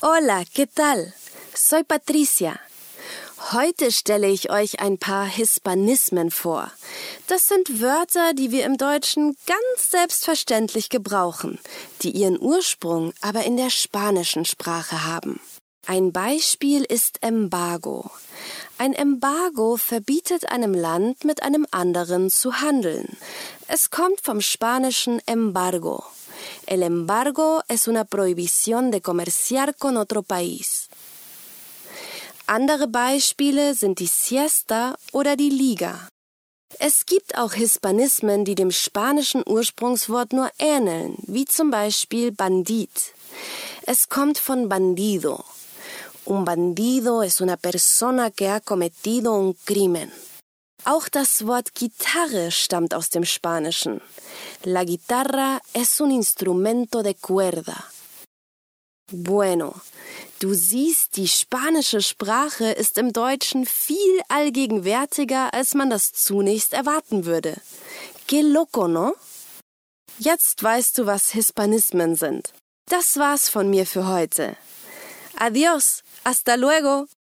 Hola, ¿qué tal? Soy Patricia. Heute stelle ich euch ein paar Hispanismen vor. Das sind Wörter, die wir im Deutschen ganz selbstverständlich gebrauchen, die ihren Ursprung aber in der spanischen Sprache haben. Ein Beispiel ist Embargo. Ein Embargo verbietet einem Land, mit einem anderen zu handeln. Es kommt vom spanischen embargo. El embargo es una prohibición de comerciar con otro país. Andere Beispiele sind die Siesta oder die Liga. Es gibt auch Hispanismen, die dem spanischen Ursprungswort nur ähneln, wie zum Beispiel Bandit. Es kommt von bandido. Un bandido es una persona que ha cometido un crimen. Auch das Wort Gitarre stammt aus dem Spanischen. La guitarra es un instrumento de cuerda. Bueno, du siehst, die spanische Sprache ist im Deutschen viel allgegenwärtiger, als man das zunächst erwarten würde. Qué loco, no? Jetzt weißt du, was Hispanismen sind. Das war's von mir für heute. Adiós, hasta luego!